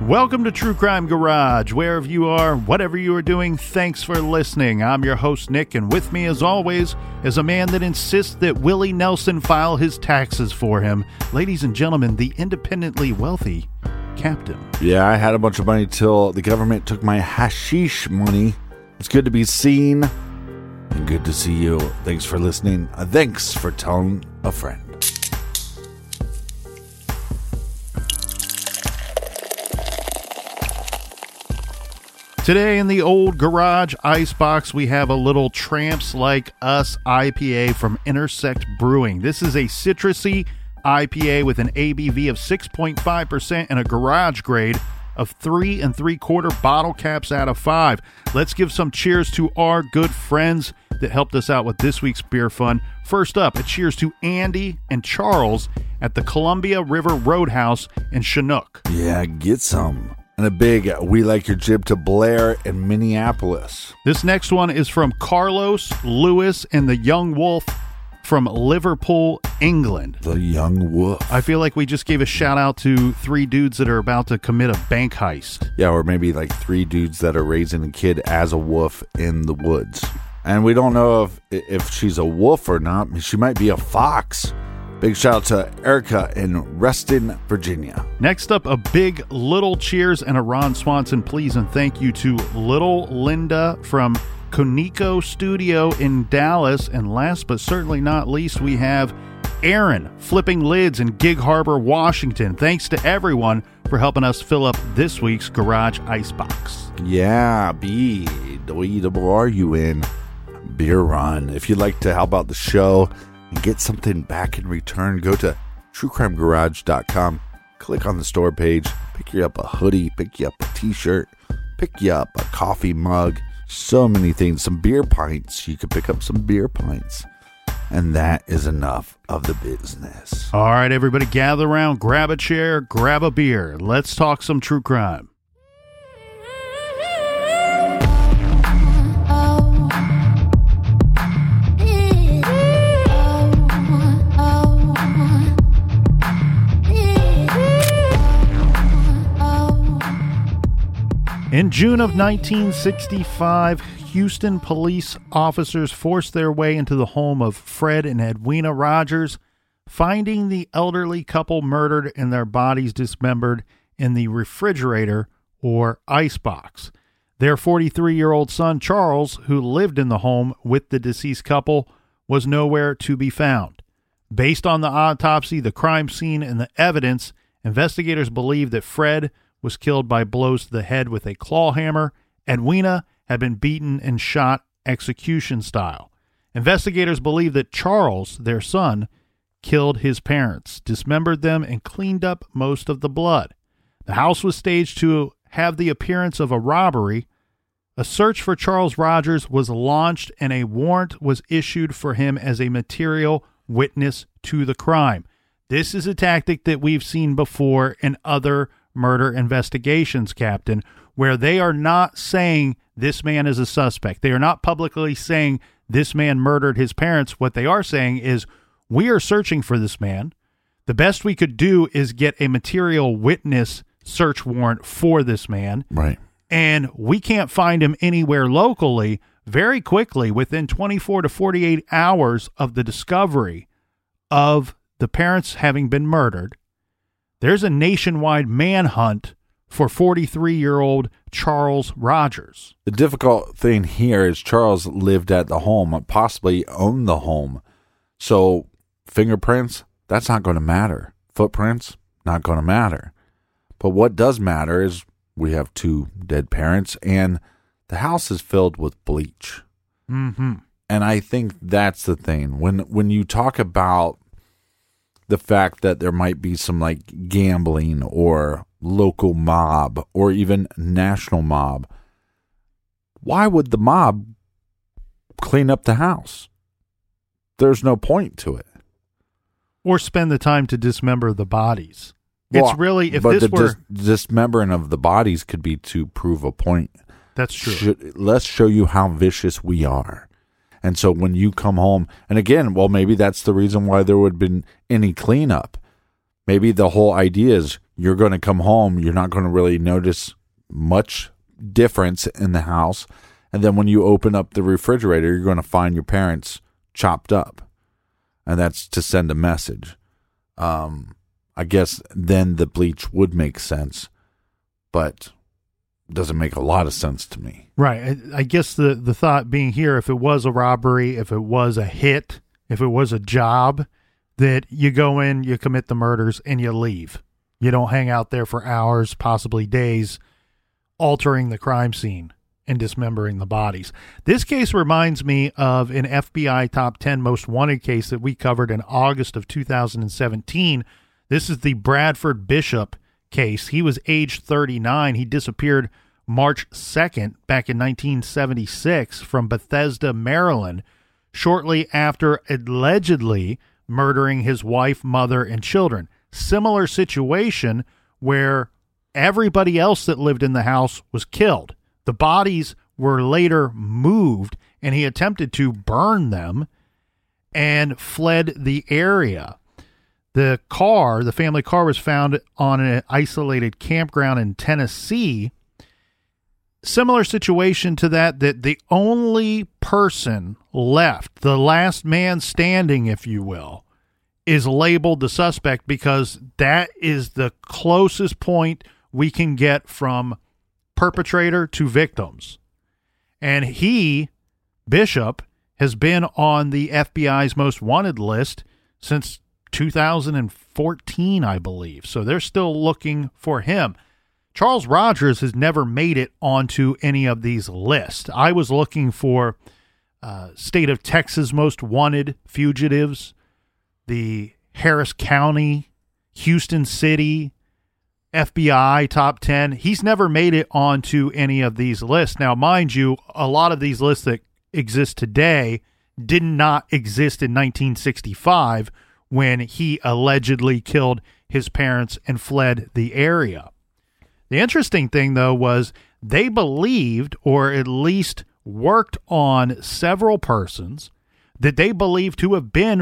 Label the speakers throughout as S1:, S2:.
S1: Welcome to True Crime Garage. Wherever you are, whatever you are doing, thanks for listening. I'm your host, Nick, and with me, as always, is a man that insists that Willie Nelson file his taxes for him. Ladies and gentlemen, the independently wealthy Captain.
S2: Yeah, I had a bunch of money till the government took my hashish money. It's good to be seen and good to see you. Thanks for listening. Thanks for telling a friend.
S1: Today in the old garage icebox, we have a little Tramps Like Us IPA from Intersect Brewing. This is a citrusy IPA with an ABV of 6.5% and a garage grade of 3 3/4 bottle caps out of 5. Let's give some cheers to our good friends that helped us out with this week's beer fun. First up, a cheers to Andy and Charles at the Columbia River Roadhouse in Chinook.
S2: Yeah, get some. And a big We Like Your Jib to Blair in Minneapolis.
S1: This next one is from Carlos, Lewis, and the Young Wolf from Liverpool, England.
S2: The Young Wolf.
S1: I feel like we just gave a shout out to 3 dudes that are about to commit a bank heist.
S2: Yeah, or maybe like 3 dudes that are raising a kid as a wolf in the woods. And we don't know if she's a wolf or not. She might be a fox. Big shout out to Erica in Reston, Virginia.
S1: Next up, a big little cheers and a Ron Swanson please and thank you to Little Linda from Koniko Studio in Dallas. And last but certainly not least, we have Aaron flipping lids in Gig Harbor, Washington. Thanks to everyone for helping us fill up this week's Garage Icebox.
S2: Yeah, B-W-R-U-N, Beer Run. If you'd like to help out the show and get something back in return, go to truecrimegarage.com, click on the store page, pick you up a hoodie, pick you up a t-shirt, pick you up a coffee mug, so many things, some beer pints. You can pick up some beer pints, and that is enough of the business.
S1: All right, everybody, gather around, grab a chair, grab a beer. Let's talk some true crime. In June of 1965, Houston police officers forced their way into the home of Fred and Edwina Rogers, finding the elderly couple murdered and their bodies dismembered in the refrigerator or icebox. Their 43-year-old son, Charles, who lived in the home with the deceased couple, was nowhere to be found. Based on the autopsy, the crime scene, and the evidence, investigators believe that Fred was killed by blows to the head with a claw hammer. Edwina had been beaten and shot execution style. Investigators believe that Charles, their son, killed his parents, dismembered them, and cleaned up most of the blood. The house was staged to have the appearance of a robbery. A search for Charles Rogers was launched, and a warrant was issued for him as a material witness to the crime. This is a tactic that we've seen before in other murder investigations, Captain, where they are not saying this man is a suspect. They are not publicly saying this man murdered his parents. What they are saying is, we are searching for this man. The best we could do is get a material witness search warrant for this man.
S2: Right.
S1: And we can't find him anywhere locally. Very quickly, within 24 to 48 hours of the discovery of the parents having been murdered, there's a nationwide manhunt for 43-year-old Charles Rogers.
S2: The difficult thing here is Charles lived at the home, possibly owned the home. So fingerprints, that's not going to matter. Footprints, not going to matter. But what does matter is we have 2 dead parents, and the house is filled with bleach.
S1: Mm-hmm.
S2: And I think that's the thing. When you talk about the fact that there might be some like gambling or local mob or even national mob, why would the mob clean up the house? There's no point to it.
S1: Or spend the time to dismember the bodies.
S2: Well,
S1: it's really, if
S2: but
S1: this were...
S2: dismembering of the bodies could be to prove a point.
S1: That's true.
S2: Let's show you how vicious we are. And so when you come home, and again, well, maybe that's the reason why there would have been any cleanup. Maybe the whole idea is you're going to come home, you're not going to really notice much difference in the house, and then when you open up the refrigerator, you're going to find your parents chopped up, and that's to send a message. I guess then the bleach would make sense, but doesn't make a lot of sense to me.
S1: Right. I guess the thought being here, if it was a robbery, if it was a hit, if it was a job, that you go in, you commit the murders, and you leave. You don't hang out there for hours, possibly days, altering the crime scene and dismembering the bodies. This case reminds me of an FBI Top 10 Most Wanted case that we covered in August of 2017. This is the Bradford Bishop case. He was age 39. He disappeared March 2nd back in 1976 from Bethesda, Maryland, shortly after allegedly murdering his wife, mother, and children. Similar situation where everybody else that lived in the house was killed. The bodies were later moved, and he attempted to burn them and fled the area. The family car was found on an isolated campground in Tennessee. Similar situation to that the only person left, the last man standing, if you will, is labeled the suspect because that is the closest point we can get from perpetrator to victims. And he, Bishop, has been on the FBI's most wanted list since 2014, I believe. So they're still looking for him. Charles Rogers has never made it onto any of these lists. I was looking for state of Texas most wanted fugitives, the Harris County, Houston City, FBI Top 10. He's never made it onto any of these lists. Now, mind you, a lot of these lists that exist today did not exist in 1965 when he allegedly killed his parents and fled the area. The interesting thing, though, was they believed, or at least worked on several persons that they believed to have been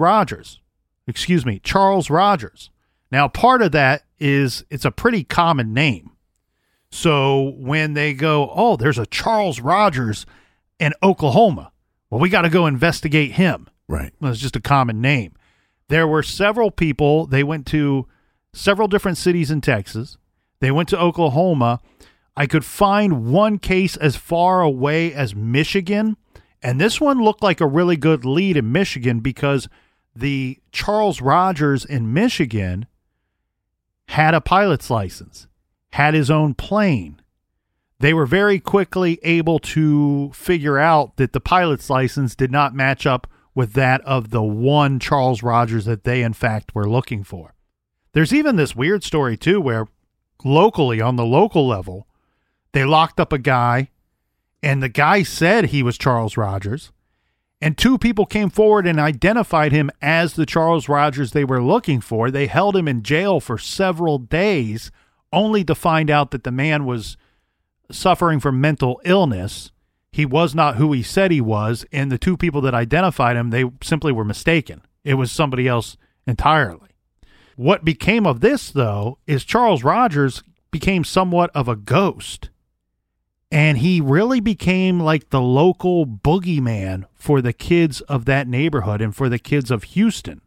S1: Charles Rogers. Now, part of that is it's a pretty common name. So when they go, oh, there's a Charles Rogers in Oklahoma, well, we got to go investigate him.
S2: Right.
S1: Well, it's just a common name. There were several people. They went to several different cities in Texas. They went to Oklahoma. I could find one case as far away as Michigan, and this one looked like a really good lead in Michigan because the Charles Rogers in Michigan had a pilot's license, had his own plane. They were very quickly able to figure out that the pilot's license did not match up with that of the one Charles Rogers that they, in fact, were looking for. There's even this weird story, too, where locally, on the local level, they locked up a guy, and the guy said he was Charles Rogers, and two people came forward and identified him as the Charles Rogers they were looking for. They held him in jail for several days, only to find out that the man was suffering from mental illness. He was not who he said he was, and the two people that identified him, they simply were mistaken. It was somebody else entirely. What became of this, though, is Charles Rogers became somewhat of a ghost. And he really became like the local boogeyman for the kids of that neighborhood and for the kids of Houston.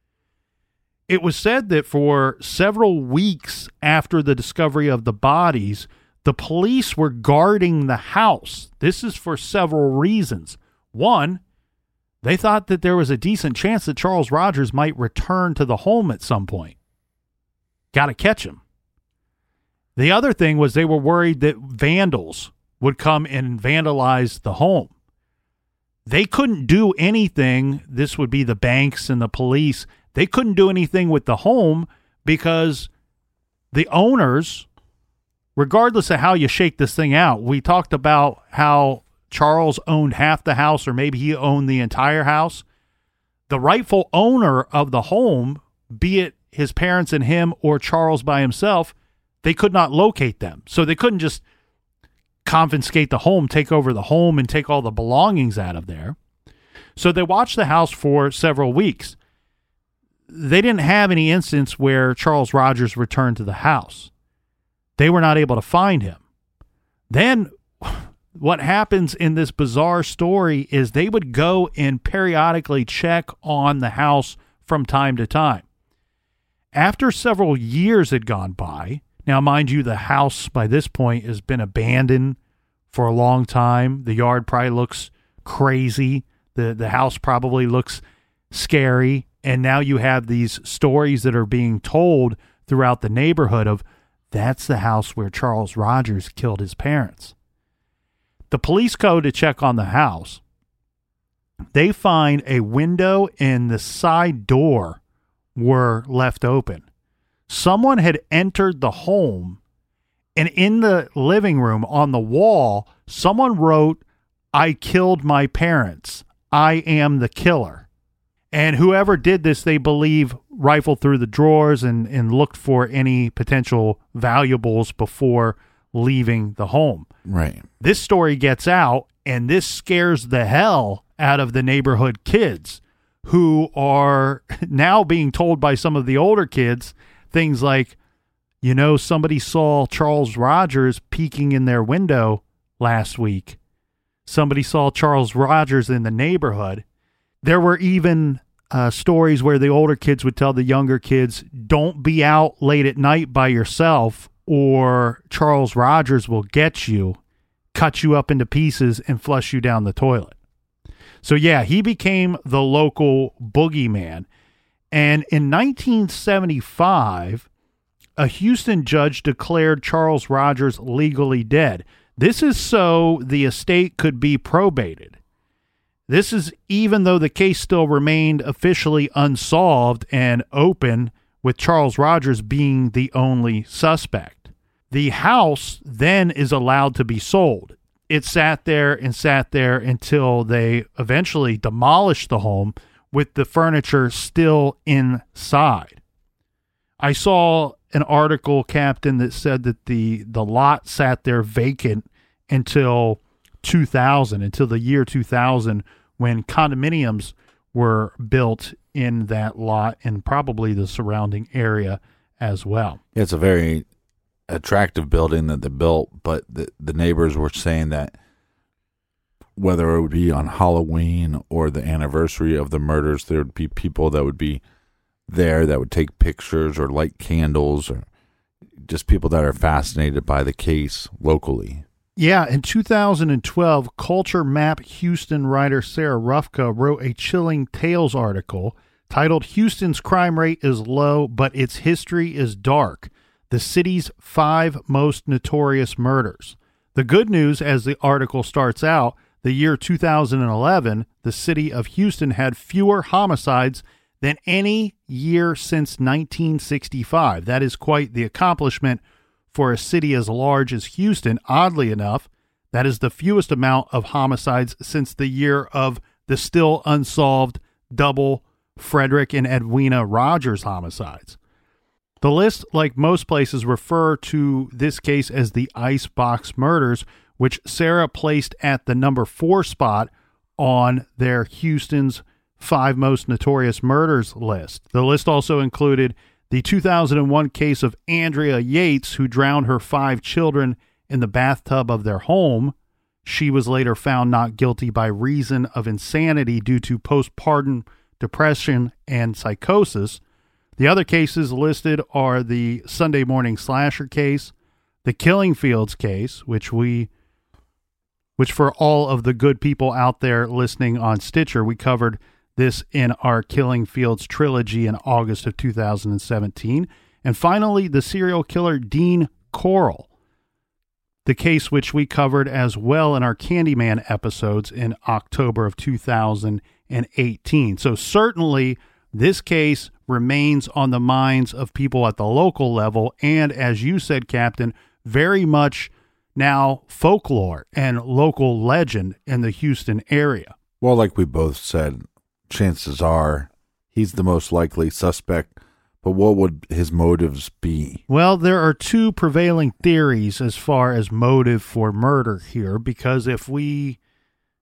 S1: It was said that for several weeks after the discovery of the bodies, the police were guarding the house. This is for several reasons. One, they thought that there was a decent chance that Charles Rogers might return to the home at some point. Got to catch him. The other thing was they were worried that vandals would come and vandalize the home. They couldn't do anything. This would be the banks and the police. They couldn't do anything with the home because the owners, regardless of how you shake this thing out, we talked about how Charles owned half the house, or maybe he owned the entire house. The rightful owner of the home, be it his parents and him or Charles by himself, they could not locate them. So they couldn't just confiscate the home, take over the home, and take all the belongings out of there. So they watched the house for several weeks. they didn't have any instance where Charles Rogers returned to the house. They were not able to find him. Then what happens in this bizarre story is they would go and periodically check on the house from time to time. After several years had gone by, now mind you, the house by this point has been abandoned for a long time. The yard probably looks crazy. The house probably looks scary. And now you have these stories that are being told throughout the neighborhood of, that's the house where Charles Rogers killed his parents. The police go to check on the house. They find a window and the side door were left open. Someone had entered the home, and in the living room on the wall, someone wrote, "I killed my parents. I am the killer." And whoever did this, they believe, rifled through the drawers and looked for any potential valuables before leaving the home.
S2: Right.
S1: This story gets out, and this scares the hell out of the neighborhood kids, who are now being told by some of the older kids things like, somebody saw Charles Rogers peeking in their window last week. Somebody saw Charles Rogers in the neighborhood. There were even stories where the older kids would tell the younger kids, don't be out late at night by yourself or Charles Rogers will get you, cut you up into pieces, and flush you down the toilet. So yeah, he became the local boogeyman. And in 1975, a Houston judge declared Charles Rogers legally dead. This is so the estate could be probated. This is even though the case still remained officially unsolved and open, with Charles Rogers being the only suspect. The house then is allowed to be sold. It sat there until they eventually demolished the home with the furniture still inside. I saw an article, Captain, that said that the lot sat there vacant until the year 2000, when condominiums were built in that lot and probably the surrounding area as well.
S2: It's a very attractive building that they built, but the neighbors were saying that whether it would be on Halloween or the anniversary of the murders, there would be people that would be there that would take pictures or light candles, or just people that are fascinated by the case locally.
S1: Yeah, in 2012, Culture Map Houston writer Sarah Rufka wrote a chilling tales article titled "Houston's Crime Rate is Low, but Its History is Dark. The City's 5 Most Notorious Murders." The good news, as the article starts out, the year 2011, the city of Houston had fewer homicides than any year since 1965. That is quite the accomplishment for a city as large as Houston. Oddly enough, that is the fewest amount of homicides since the year of the still unsolved double Frederick and Edwina Rogers homicides. The list, like most places, refer to this case as the Icebox Murders, which Sarah placed at the number 4 spot on their Houston's 5 Most Notorious Murders list. The list also included the 2001 case of Andrea Yates, who drowned her 5 children in the bathtub of their home. She was later found not guilty by reason of insanity due to postpartum depression and psychosis. The other cases listed are the Sunday Morning Slasher case, the Killing Fields case, which for all of the good people out there listening on Stitcher, we covered this in our Killing Fields trilogy in August of 2017. And finally, the serial killer Dean Corll, the case which we covered as well in our Candyman episodes in October of 2018. So certainly this case remains on the minds of people at the local level, and as you said, Captain, very much now folklore and local legend in the Houston area.
S2: Well, like we both said, chances are he's the most likely suspect, but what would his motives be?
S1: Well, there are 2 prevailing theories as far as motive for murder here, because if we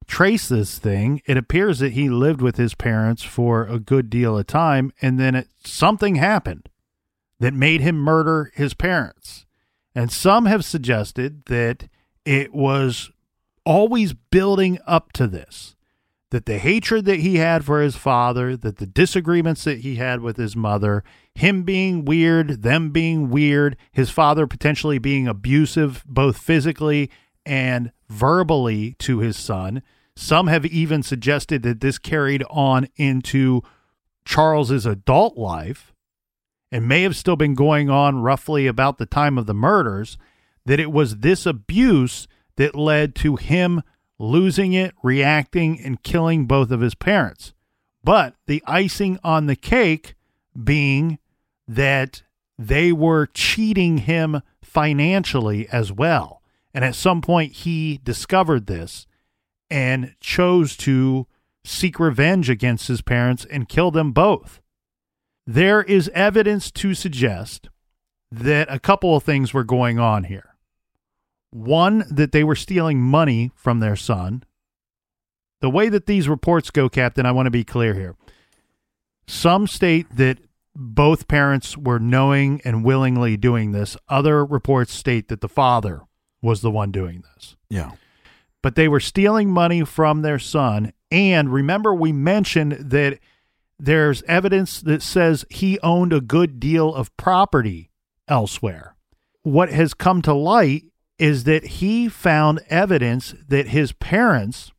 S1: trace this thing, it appears that he lived with his parents for a good deal of time, and then something happened that made him murder his parents. And some have suggested that it was always building up to this, that the hatred that he had for his father, that the disagreements that he had with his mother, him being weird, them being weird, his father potentially being abusive, both physically and verbally to his son. Some have even suggested that this carried on into Charles's adult life and may have still been going on roughly about the time of the murders, that it was this abuse that led to him losing it, reacting, and killing both of his parents. But the icing on the cake being that they were cheating him financially as well. And at some point he discovered this and chose to seek revenge against his parents and kill them both. There is evidence to suggest that a couple of things were going on here. One, that they were stealing money from their son. The way that these reports go, Captain, I want to be clear here. Some state that both parents were knowing and willingly doing this. Other reports state that the father was the one doing this.
S2: Yeah.
S1: But they were stealing money from their son. And remember, we mentioned that there's evidence that says he owned a good deal of property elsewhere. What has come to light is that he found evidence that his parents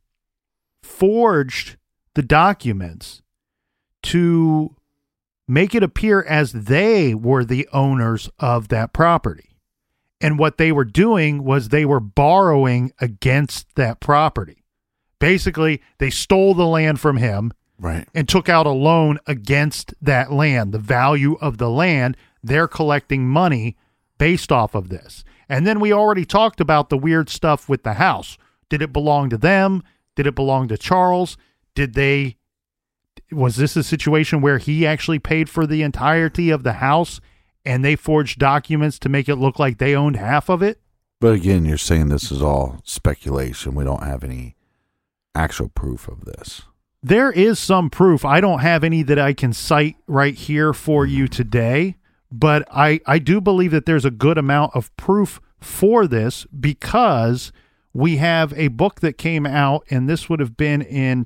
S1: forged the documents to make it appear as they were the owners of that property. And what they were doing was they were borrowing against that property. Basically, they stole the land from him,
S2: right,
S1: and took out a loan against that land, the value of the land. They're collecting money based off of this. And then we already talked about the weird stuff with the house. Did it belong to them? Did it belong to Charles? Was this a situation where he actually paid for the entirety of the house and they forged documents to make it look like they owned half of it?
S2: But again, you're saying this is all speculation. We don't have any actual proof of this.
S1: There is some proof. I don't have any that I can cite right here for you today, but I do believe that there's a good amount of proof for this because we have a book that came out, and this would have been in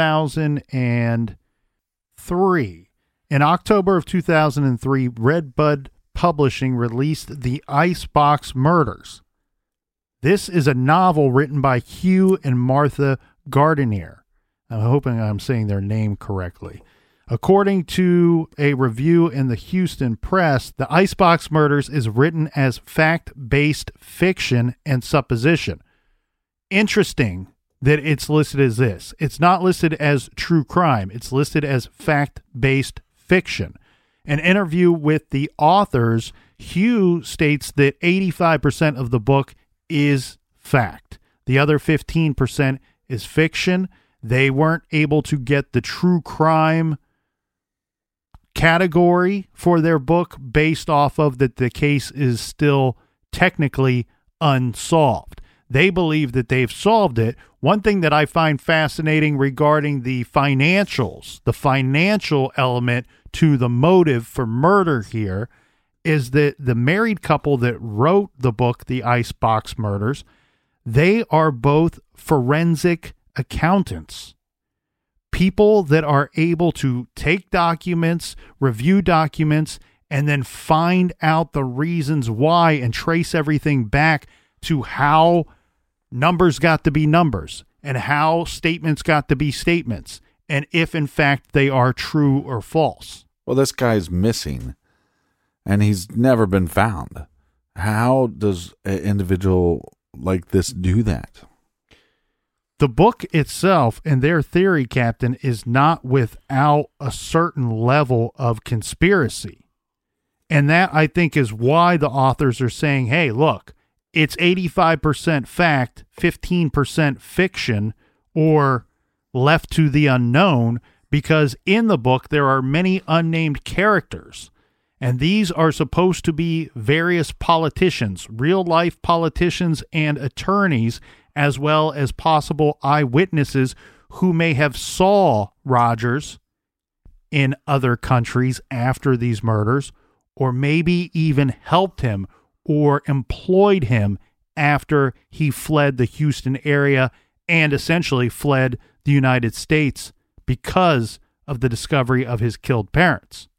S1: 2003. In October of 2003, Redbud Publishing released The Icebox Murders. This is a novel written by Hugh and Martha Gardiner. I'm hoping I'm saying their name correctly. According to a review in the Houston Press, The Icebox Murders is written as fact-based fiction and supposition. Interesting that it's listed as this. It's not listed as true crime. It's listed as fact-based fiction. An interview with the authors, Hugh states that 85% of the book is fact. The other 15% is fiction. They weren't able to get the true crime category for their book based off of that the case is still technically unsolved. They believe that they've solved it. One thing that I find fascinating regarding the financials, the financial element to the motive for murder here, is that the married couple that wrote the book, The Icebox Murders, they are both forensic accountants. People that are able to take documents, review documents, and then find out the reasons why and trace everything back to how numbers got to be numbers and how statements got to be statements, and if in fact they are true or false.
S2: Well, this guy's missing and he's never been found. How does an individual like this do that?
S1: The book itself and their theory, Captain, is not without a certain level of conspiracy. And that, I think, is why the authors are saying, hey, look, it's 85% fact, 15% fiction, or left to the unknown, because in the book there are many unnamed characters. And these are supposed to be various politicians, real-life politicians and attorneys, as well as possible eyewitnesses who may have saw Rogers in other countries after these murders, or maybe even helped him or employed him after he fled the Houston area and essentially fled the United States because of the discovery of his killed parents.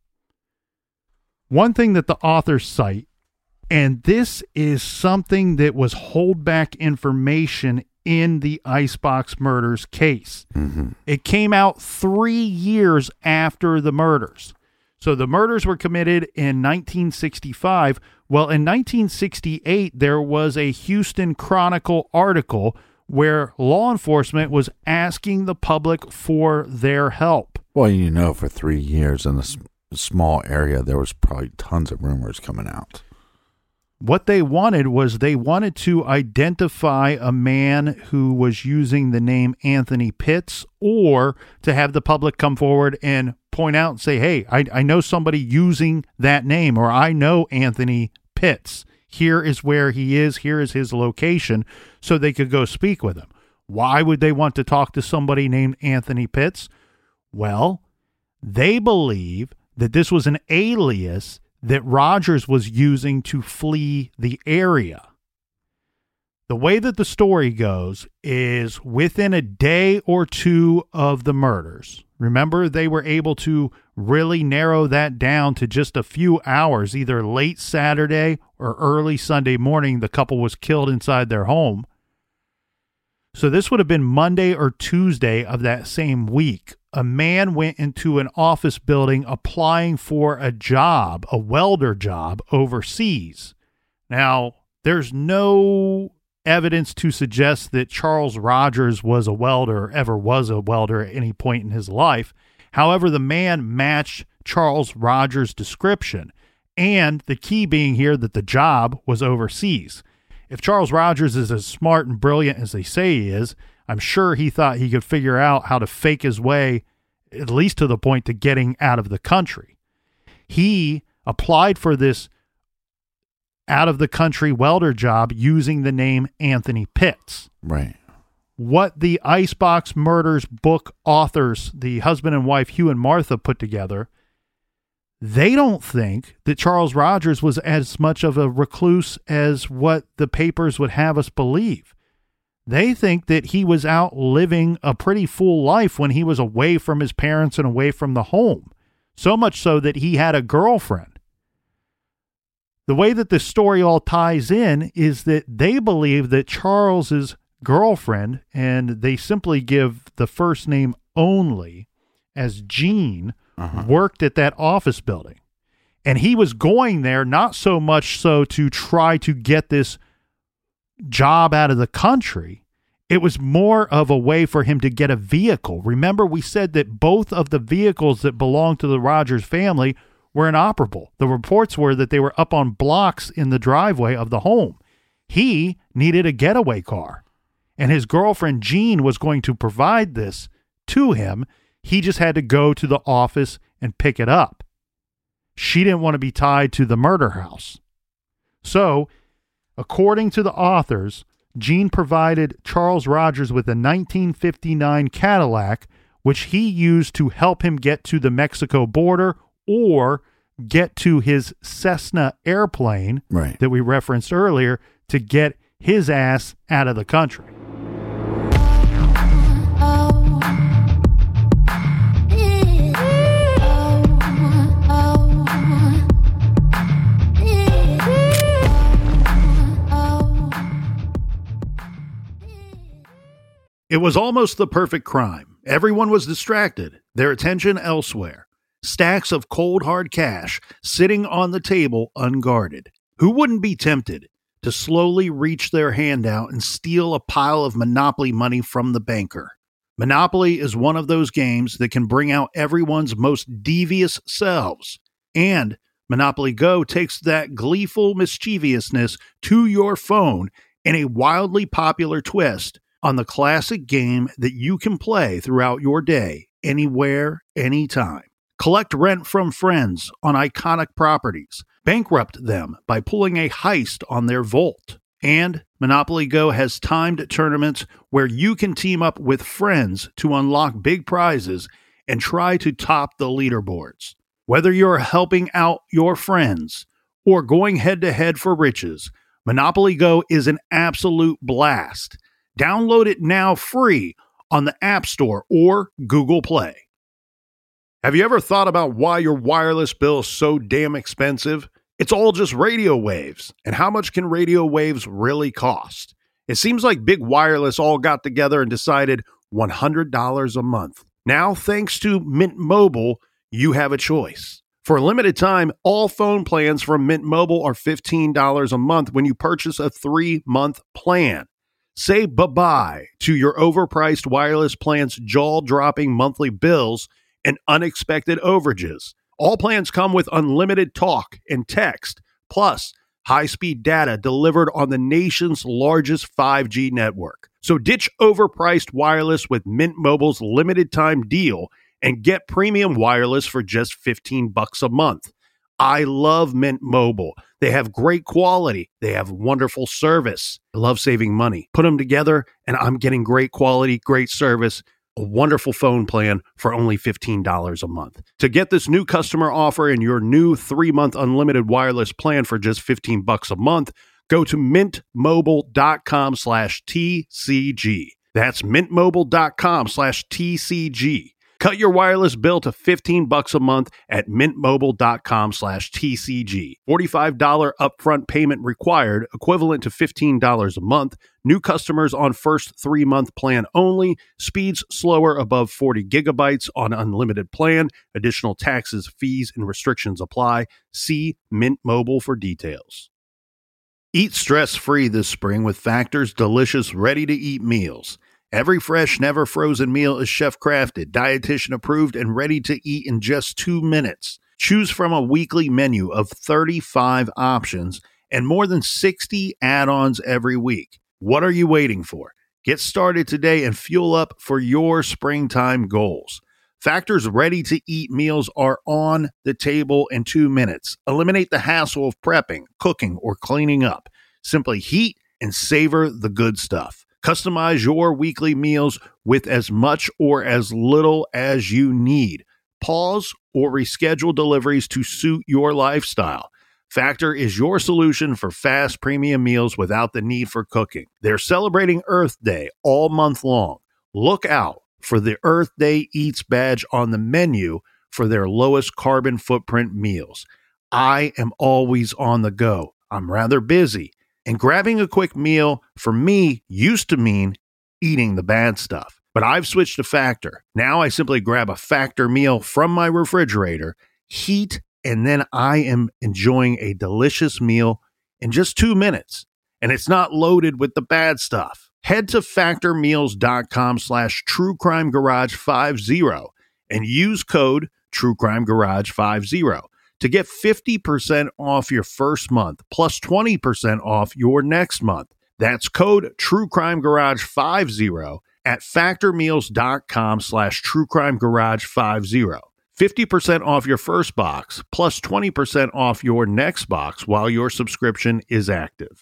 S1: One thing that the authors cite, and this is something that was holdback information in the Icebox murders case. It came out 3 years after the murders. So the murders were committed in 1965. Well, in 1968, there was a Houston Chronicle article where law enforcement was asking the public for their help.
S2: Well, you know, for 3 years in this small area, there was probably tons of rumors coming out.
S1: What they wanted was they wanted to identify a man who was using the name Anthony Pitts, or to have the public come forward and point out and say, hey, I know somebody using that name, or I know Anthony Pitts. Here is where he is. Here is his location, so they could go speak with him. Why would they want to talk to somebody named Anthony Pitts? Well, they believe that this was an alias that Rogers was using to flee the area. The way that the story goes is within a day or two of the murders. Remember, they were able to really narrow that down to just a few hours, either late Saturday or early Sunday morning. The couple was killed inside their home. So this would have been Monday or Tuesday of that same week. A man went into an office building applying for a job, a welder job overseas. Now, there's no evidence to suggest that Charles Rogers was a welder or ever was a welder at any point in his life. However, the man matched Charles Rogers' description, and the key being here that the job was overseas. If Charles Rogers is as smart and brilliant as they say he is, I'm sure he thought he could figure out how to fake his way, at least to the point to getting out of the country. He applied for this out-of-the-country welder job using the name Anthony Pitts.
S2: Right.
S1: What the Icebox Murders book authors, the husband and wife Hugh and Martha, put together, they don't think that Charles Rogers was as much of a recluse as what the papers would have us believe. They think that he was out living a pretty full life when he was away from his parents and away from the home. So much so that he had a girlfriend. The way that this story all ties in is that they believe that Charles's girlfriend, and they simply give the first name only as Jean, worked at that office building. And he was going there not so much so to try to get this job out of the country. It was more of a way for him to get a vehicle. Remember, we said that both of the vehicles that belonged to the Rogers family were inoperable. The reports were that they were up on blocks in the driveway of the home. He needed a getaway car, and his girlfriend Jean was going to provide this to him. He just had to go to the office and pick it up. She didn't want to be tied to the murder house. So, according to the authors, Jean provided Charles Rogers with a 1959 Cadillac, which he used to help him get to the Mexico border or get to his Cessna airplane that we referenced earlier to get his ass out of the country. It was almost the perfect crime. Everyone was distracted, their attention elsewhere. Stacks of cold hard cash sitting on the table unguarded. Who wouldn't be tempted to slowly reach their hand out and steal a pile of Monopoly money from the banker? Monopoly is one of those games that can bring out everyone's most devious selves. And Monopoly Go takes that gleeful mischievousness to your phone in a wildly popular twist on the classic game that you can play throughout your day, anywhere, anytime. Collect rent from friends on iconic properties. Bankrupt them by pulling a heist on their vault. And Monopoly Go has timed tournaments where you can team up with friends to unlock big prizes and try to top the leaderboards. Whether you're helping out your friends or going head-to-head for riches, Monopoly Go is an absolute blast. Download it now free on the App Store or Google Play. Have you ever thought about why your wireless bill is so damn expensive? It's all just radio waves. And how much can radio waves really cost? It seems like Big Wireless all got together and decided $100 a month. Now, thanks to Mint Mobile, you have a choice. For a limited time, all phone plans from Mint Mobile are $15 a month when you purchase a 3-month plan. Say bye-bye to your overpriced wireless plan's jaw-dropping monthly bills and unexpected overages. All plans come with unlimited talk and text, plus high-speed data delivered on the nation's largest 5G network. So ditch overpriced wireless with Mint Mobile's limited-time deal and get premium wireless for just $15 a month. I love Mint Mobile. They have great quality. They have wonderful service. I love saving money. Put them together, and I'm getting great quality, great service, a wonderful phone plan for only $15 a month. To get this new customer offer and your new 3-month unlimited wireless plan for just $15 a month, go to mintmobile.com/TCG. That's mintmobile.com/TCG. Cut your wireless bill to $15 a month at mintmobile.com/TCG. $45 upfront payment required, equivalent to $15 a month. New customers on first 3-month plan only. Speeds slower above 40 gigabytes on unlimited plan. Additional taxes, fees, and restrictions apply. See Mint Mobile for details. Eat stress-free this spring with Factor's delicious, ready-to-eat meals. Every fresh, never frozen meal is chef-crafted, dietitian approved, and ready to eat in just 2 minutes. Choose from a weekly menu of 35 options and more than 60 add-ons every week. What are you waiting for? Get started today and fuel up for your springtime goals. Factor's ready-to-eat meals are on the table in 2 minutes. Eliminate the hassle of prepping, cooking, or cleaning up. Simply heat and savor the good stuff. Customize your weekly meals with as much or as little as you need. Pause or reschedule deliveries to suit your lifestyle. Factor is your solution for fast premium meals without the need for cooking. They're celebrating Earth Day all month long. Look out for the Earth Day Eats badge on the menu for their lowest carbon footprint meals. I am always on the go. I'm rather busy. And grabbing a quick meal for me used to mean eating the bad stuff. But I've switched to Factor. Now I simply grab a Factor meal from my refrigerator, heat, and then I am enjoying a delicious meal in just 2 minutes. And it's not loaded with the bad stuff. Head to factormeals.com/truecrimegarage50 and use code truecrimegarage50. to get 50% off your first month, plus 20% off your next month. That's code TrueCrimeGarage50 at factormeals.com/TrueCrimeGarage50. 50% off your first box, plus 20% off your next box while your subscription is active.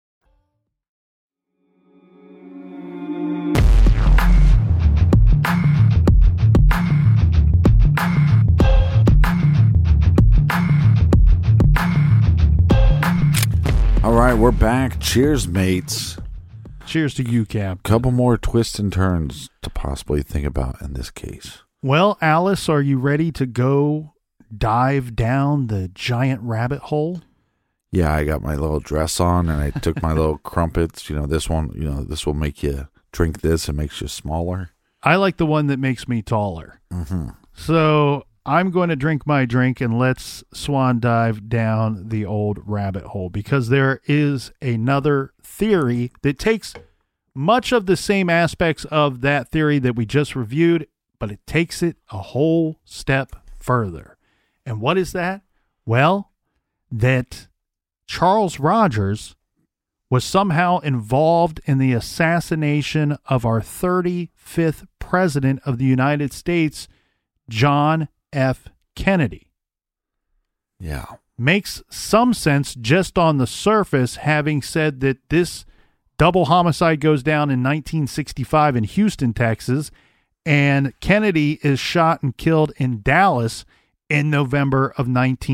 S2: All right, we're back. Cheers, mates.
S1: Cheers to you, Cap.
S2: Couple more twists and turns to possibly think about in this case.
S1: Well, Alice, are you ready to go dive down the giant rabbit hole?
S2: Yeah, I got my little dress on and I took my little crumpets. This one, this will make you drink this. It makes you smaller.
S1: I like the one that makes me taller.
S2: Mm-hmm.
S1: So I'm going to drink my drink and let's swan dive down the old rabbit hole, because there is another theory that takes much of the same aspects of that theory that we just reviewed, but it takes it a whole step further. And what is that? Well, that Charles Rogers was somehow involved in the assassination of our 35th president of the United States, John F. Kennedy.
S2: Yeah.
S1: makes some sense just on the surface, having said that this double homicide goes down in 1965 in Houston, Texas, and Kennedy is shot and killed in Dallas in November of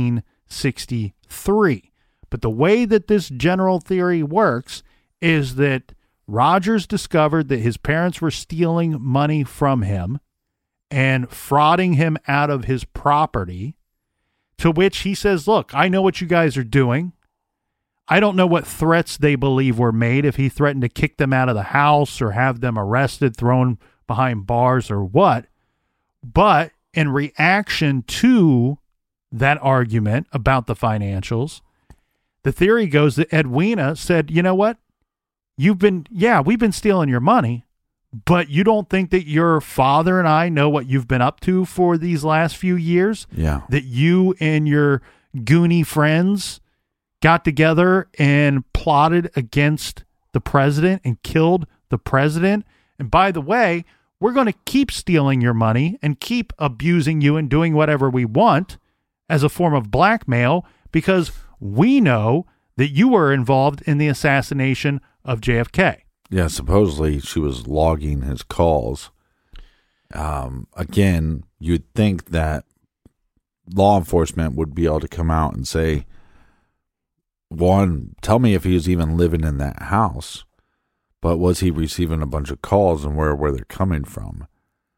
S1: 1963. But the way that this general theory works is that Rogers discovered that his parents were stealing money from him and frauding him out of his property, to which he says, look, I know what you guys are doing. I don't know what threats they believe were made, if he threatened to kick them out of the house or have them arrested, thrown behind bars or what. But in reaction to that argument about the financials, the theory goes that Edwina said, you know what? We've been stealing your money, but you don't think that your father and I know what you've been up to for these last few years?
S2: Yeah.
S1: That you and your Goonie friends got together and plotted against the president and killed the president. And by the way, we're going to keep stealing your money and keep abusing you and doing whatever we want as a form of blackmail, because we know that you were involved in the assassination of JFK.
S2: Yeah, supposedly she was logging his calls. Again, you'd think that law enforcement would be able to come out and say, one, tell me if he was even living in that house, but was he receiving a bunch of calls and where they're coming from?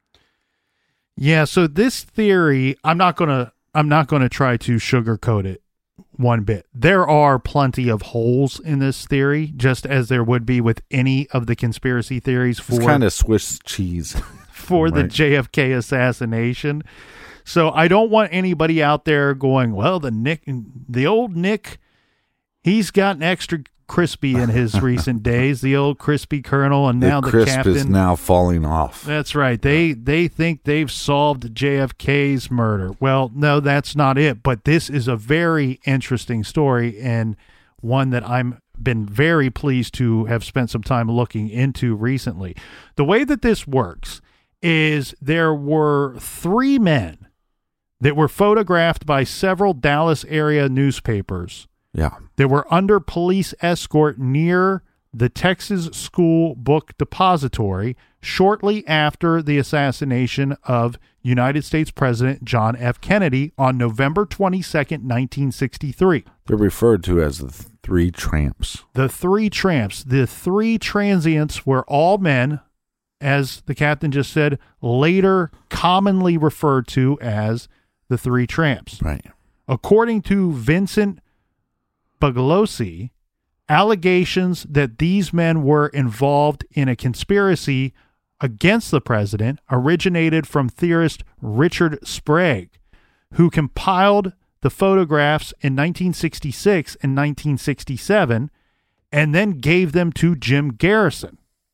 S1: Yeah, so this theory, I'm not gonna try to sugarcoat it one bit. There are plenty of holes in this theory, just as there would be with any of the conspiracy theories for
S2: it's kind of Swiss cheese
S1: for
S2: right.
S1: the JFK assassination. So I don't want anybody out there going, well, the old Nick, he's gotten extra crispy in his recent days, the old crispy colonel, and now the
S2: crisp
S1: captain
S2: is now falling off.
S1: That's right. They think they've solved JFK's murder. Well, no, that's not it. But this is a very interesting story, and one that I'm been very pleased to have spent some time looking into recently. The way that this works is there were 3 men that were photographed by several Dallas area newspapers.
S2: Yeah.
S1: They were under police escort near the Texas School Book Depository shortly after the assassination of United States President John F. Kennedy on November 22nd, 1963.
S2: They're referred to as the 3 tramps.
S1: The 3 tramps. The 3 transients were all men, as the captain just said, later commonly referred to as the 3 tramps.
S2: Right.
S1: According to Vincent Bugliosi, allegations that these men were involved in a conspiracy against the president originated from theorist Richard Sprague, who compiled the photographs in 1966 and 1967 and then gave them to Jim Garrison.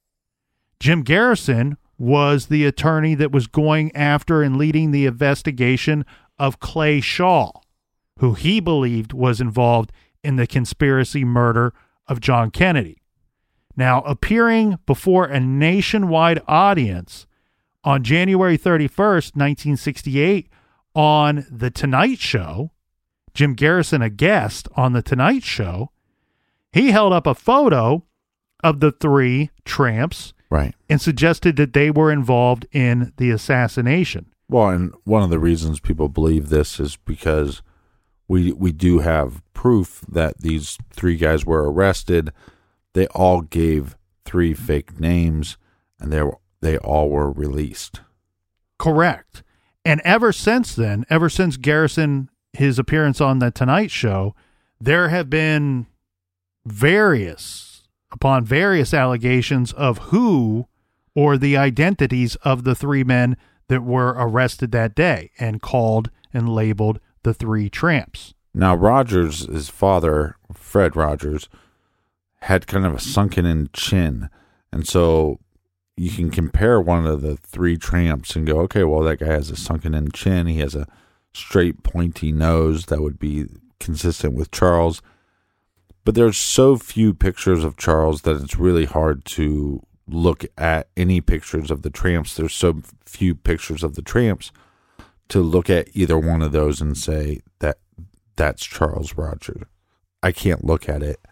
S1: Jim Garrison was the attorney that was going after and leading the investigation of Clay Shaw, who he believed was involved in the conspiracy murder of John Kennedy. Now, appearing before a nationwide audience on January 31st, 1968, on The Tonight Show, Jim Garrison, a guest on The Tonight Show, he held up a photo of the 3 tramps,
S2: right,
S1: and suggested that they were involved in the assassination.
S2: Well, and one of the reasons people believe this is because we do have proof that these 3 guys were arrested. They all gave 3 fake names, and they all were released.
S1: Correct. And ever since then, ever since Garrison, his appearance on The Tonight Show, there have been various allegations of who or the identities of the 3 men that were arrested that day and called and labeled the 3 tramps.
S2: Now, Rogers, his father, Fred Rogers, had kind of a sunken-in chin, and so you can compare one of the 3 tramps and go, okay, well, that guy has a sunken-in chin. He has a straight, pointy nose that would be consistent with Charles. But there's so few pictures of Charles that it's really hard to look at any pictures of the tramps. There's so few pictures of the tramps to look at either one of those and say that that's Charles Rogers. I can't look at it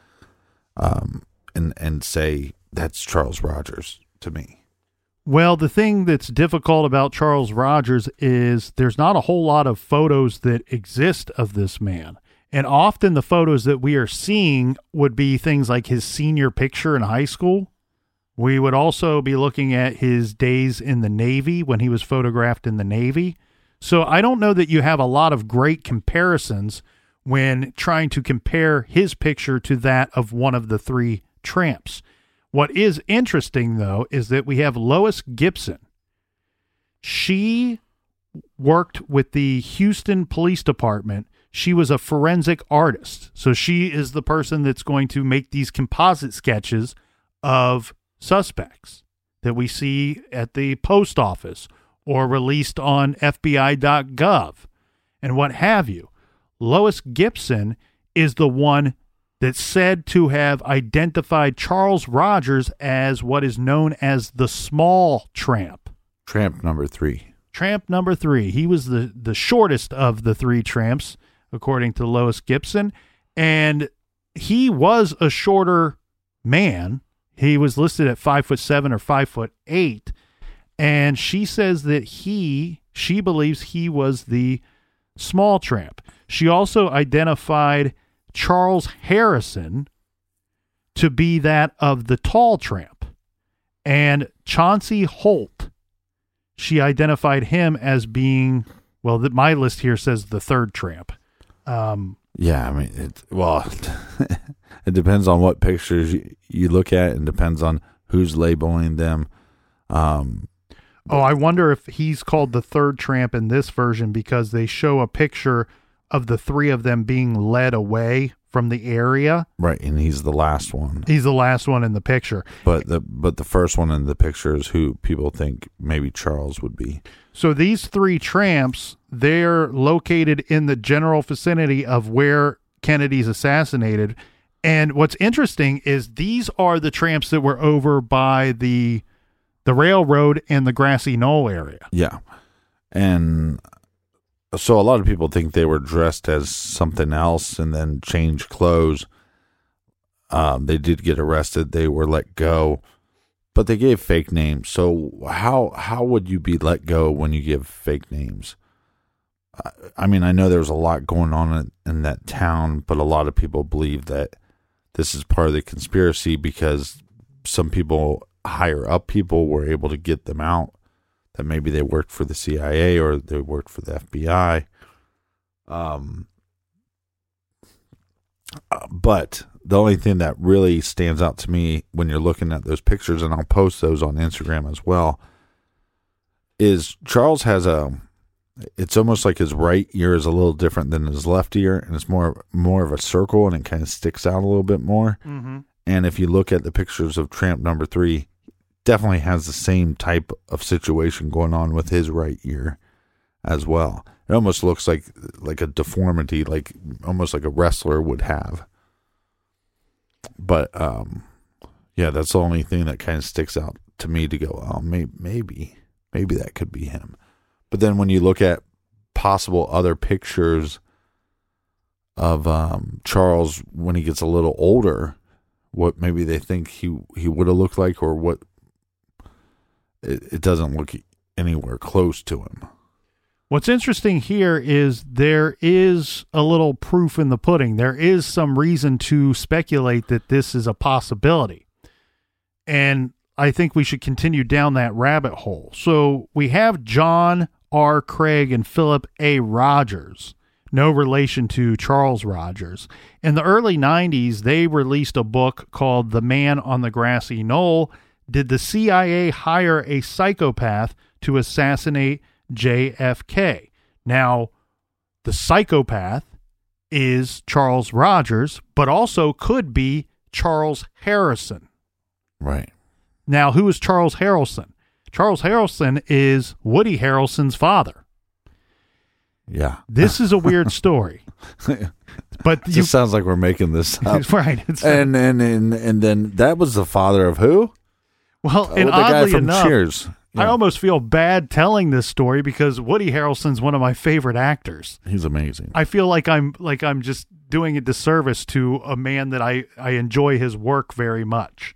S2: and say that's Charles Rogers to me.
S1: Well, the thing that's difficult about Charles Rogers is there's not a whole lot of photos that exist of this man. And often the photos that we are seeing would be things like his senior picture in high school. We would also be looking at his days in the Navy when he was photographed in the Navy. So I don't know that you have a lot of great comparisons when trying to compare his picture to that of one of the three tramps. What is interesting, though, is that we have Lois Gibson. She worked with the Houston Police Department. She was a forensic artist. So she is the person that's going to make these composite sketches of suspects that we see at the post office or released on FBI.gov and what have you. Lois Gibson is the one that's said to have identified Charles Rogers as what is known as the small tramp.
S2: Tramp number 3.
S1: Tramp number 3. He was the shortest of the three tramps, according to Lois Gibson. And he was a shorter man. He was listed at 5'7" or 5'8". And she says that she believes he was the small tramp. She also identified Charles Harrison to be that of the tall tramp. And Chauncey Holt, she identified him as being, well, my list here says the third tramp.
S2: Yeah, I mean, it depends on what pictures you look at and depends on who's labeling them.
S1: I wonder if he's called the third tramp in this version because they show a picture of the three of them being led away from the area.
S2: Right, and he's the last one.
S1: He's the last one in the picture.
S2: But the first one in the picture is who people think maybe Charles would be.
S1: So these three tramps, they're located in the general vicinity of where Kennedy's assassinated. And what's interesting is these are the tramps that were over by the railroad and the grassy knoll area.
S2: Yeah. And so a lot of people think they were dressed as something else and then changed clothes. They did get arrested. They were let go, but they gave fake names. So how would you be let go when you give fake names? I mean, I know there's a lot going on in that town, but a lot of people believe that this is part of the conspiracy because some people, higher up people, were able to get them out. That maybe they worked for the CIA or they worked for the FBI. But the only thing that really stands out to me when you're looking at those pictures, and I'll post those on Instagram as well, is Charles has it's almost like his right ear is a little different than his left ear, and it's more of a circle, and it kind of sticks out a little bit more. Mm-hmm. And if you look at the pictures of Tramp number 3, definitely has the same type of situation going on with his right ear as well. It almost looks like a deformity, like almost like a wrestler would have. But yeah, that's the only thing that kind of sticks out to me to go, oh, maybe that could be him. But then when you look at possible other pictures of Charles when he gets a little older, what maybe they think he would have looked like, or what, it doesn't look anywhere close to him.
S1: What's interesting here is there is a little proof in the pudding. There is some reason to speculate that this is a possibility. And I think we should continue down that rabbit hole. So we have John R. Craig and Philip A. Rogers, no relation to Charles Rogers. In the early 90s, they released a book called The Man on the Grassy Knoll. Did the CIA hire a psychopath to assassinate JFK? Now, the psychopath is Charles Rogers, but also could be Charles Harrison.
S2: Right.
S1: Now, who is Charles Harrelson? Charles Harrelson is Woody Harrelson's father.
S2: Yeah.
S1: This is a weird story. But
S2: it just sounds like we're making this up.
S1: Right.
S2: And then that was the father of who?
S1: Well, and
S2: the guy
S1: oddly
S2: from
S1: enough,
S2: Cheers.
S1: I almost feel bad telling this story because Woody Harrelson's one of my favorite actors.
S2: He's amazing.
S1: I feel like I'm just doing a disservice to a man that I enjoy his work very much.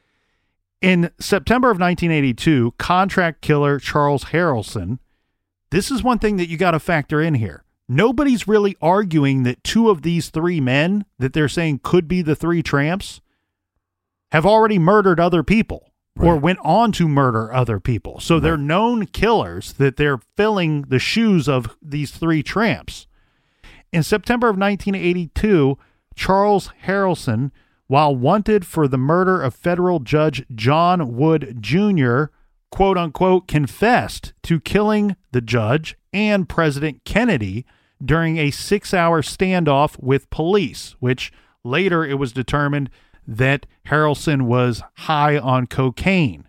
S1: In September of 1982, contract killer Charles Harrelson, this is one thing that you got to factor in here. Nobody's really arguing that two of these three men that they're saying could be the three tramps have already murdered other people. Or went on to murder other people. So they're known killers that they're filling the shoes of these three tramps. In September of 1982, Charles Harrelson, while wanted for the murder of federal judge John Wood Jr., quote unquote, confessed to killing the judge and President Kennedy during a 6-hour standoff with police, which later it was determined that Harrelson was high on cocaine.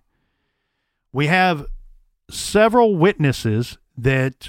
S1: We have several witnesses that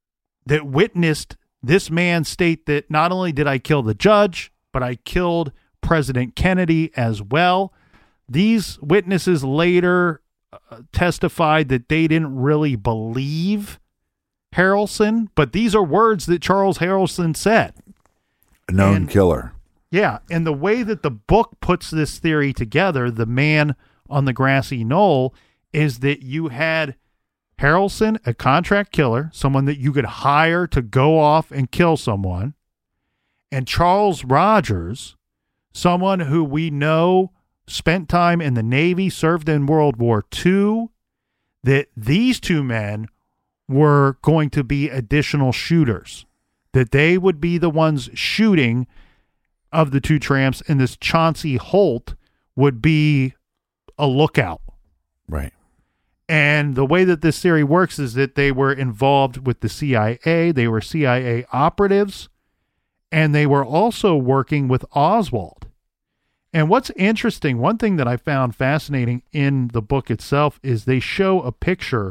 S1: witnessed this man state that not only did I kill the judge, but I killed President Kennedy as well. These witnesses later testified that they didn't really believe Harrelson, but these are words that Charles Harrelson said.
S2: A known killer.
S1: Yeah, and the way that the book puts this theory together, The Man on the Grassy Knoll, is that you had Harrelson, a contract killer, someone that you could hire to go off and kill someone, and Charles Rogers, someone who we know spent time in the Navy, served in World War II, that these two men were going to be additional shooters, that they would be the ones shooting of the two tramps, and this Chauncey Holt would be a lookout.
S2: Right.
S1: And the way that this theory works is that they were involved with the CIA, they were CIA operatives, and they were also working with Oswald. And what's interesting, one thing that I found fascinating in the book itself is they show a picture.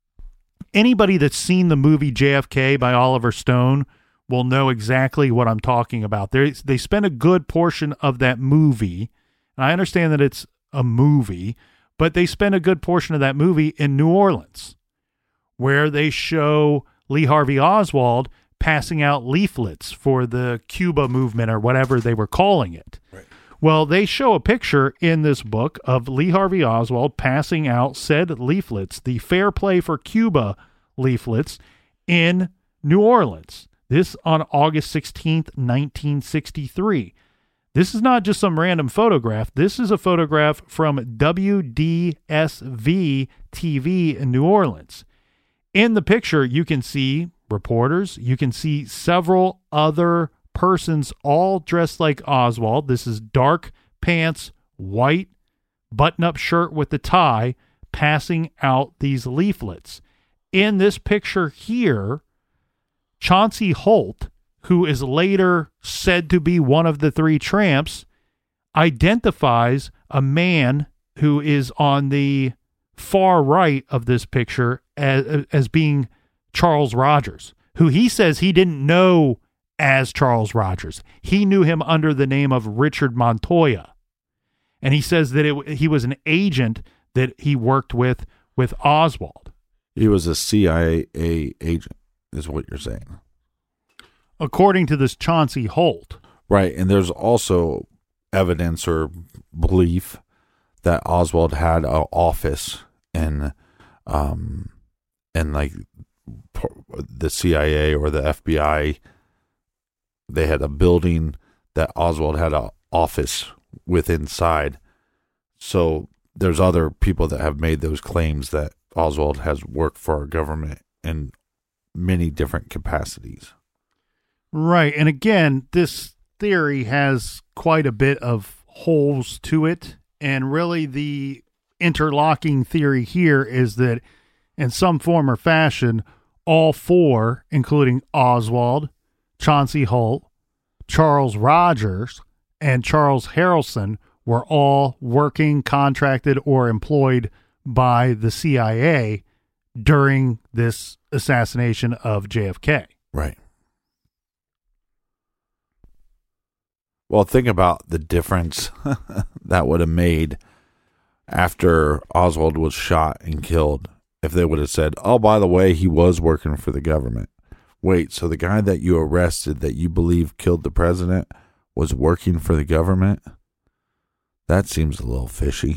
S1: Anybody that's seen the movie JFK by Oliver Stone will know exactly what I'm talking about. They spend a good portion of that movie, and I understand that it's a movie, but they spend a good portion of that movie in New Orleans, where they show Lee Harvey Oswald passing out leaflets for the Cuba movement or whatever they were calling it.
S2: Right.
S1: Well, they show a picture in this book of Lee Harvey Oswald passing out said leaflets, the Fair Play for Cuba leaflets, in New Orleans. This on August 16th, 1963. This is not just some random photograph. This is a photograph from WDSV TV in New Orleans. In the picture, you can see reporters. You can see several other persons all dressed like Oswald. This is dark pants, white button-up shirt with the tie, passing out these leaflets. In this picture here, Chauncey Holt, who is later said to be one of the three tramps, identifies a man who is on the far right of this picture as being Charles Rogers, who he says he didn't know as Charles Rogers. He knew him under the name of Richard Montoya. And he says that he was an agent that he worked with Oswald.
S2: He was a CIA agent, is what you're saying.
S1: According to this Chauncey Holt.
S2: Right, and there's also evidence or belief that Oswald had an office in like the CIA or the FBI. They had a building that Oswald had an office with inside. So there's other people that have made those claims that Oswald has worked for our government in many different capacities.
S1: Right. And again, this theory has quite a bit of holes to it. And really the interlocking theory here is that in some form or fashion, all four, including Oswald, Chauncey Holt, Charles Rogers, and Charles Harrelson, were all working, contracted, or employed by the CIA during this assassination of JFK.
S2: Right. Well, think about the difference that would have made after Oswald was shot and killed if they would have said, oh, by the way, he was working for the government. Wait, so the guy that you arrested that you believe killed the president was working for the government? That seems a little fishy.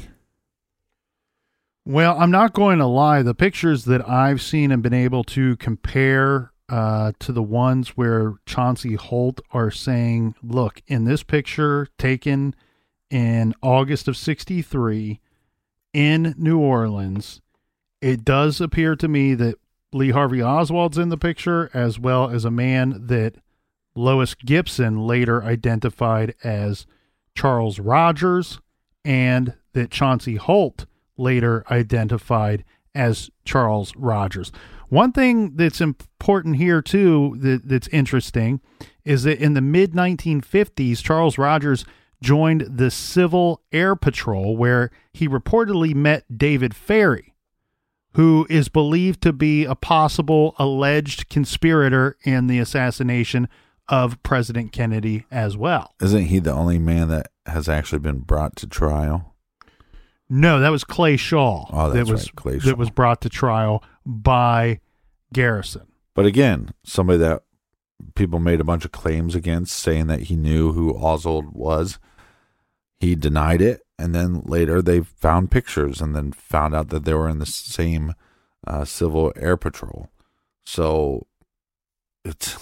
S1: Well, I'm not going to lie. The pictures that I've seen and been able to compare to the ones where Chauncey Holt are saying, look, in this picture taken in August of 1963 in New Orleans, it does appear to me that Lee Harvey Oswald's in the picture, as well as a man that Lois Gibson later identified as Charles Rogers, and that Chauncey Holt later identified as Charles Rogers. One thing that's important here, too, that's interesting, is that in the mid-1950s, Charles Rogers joined the Civil Air Patrol, where he reportedly met David Ferrie, who is believed to be a possible alleged conspirator in the assassination of President Kennedy as well.
S2: Isn't he the only man that has actually been brought to trial?
S1: No, that was Clay Shaw.
S2: Oh, that's right, Clay Shaw.
S1: That was brought to trial by Garrison.
S2: But again, somebody that people made a bunch of claims against, saying that he knew who Oswald was. He denied it, and then later they found pictures and then found out that they were in the same Civil Air Patrol. So it's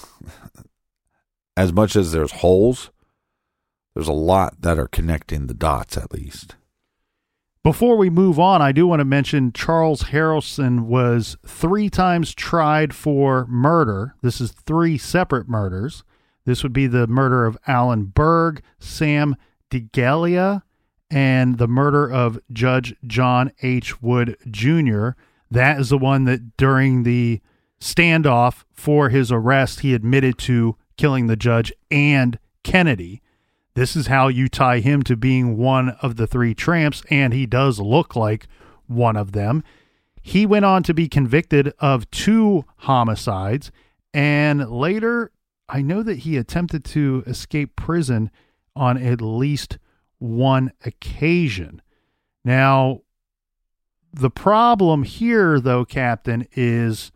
S2: as much as there's holes, there's a lot that are connecting the dots, at least.
S1: Before we move on, I do want to mention Charles Harrelson was 3 times tried for murder. This is 3 separate murders. This would be the murder of Alan Berg, Sam DeGalia, and the murder of Judge John H. Wood Jr. That is the one that during the standoff for his arrest, he admitted to killing the judge and Kennedy. This is how you tie him to being one of the 3 tramps, and he does look like one of them. He went on to be convicted of 2 homicides, and later, I know that he attempted to escape prison on at least 1 occasion. Now, the problem here, though, Captain, is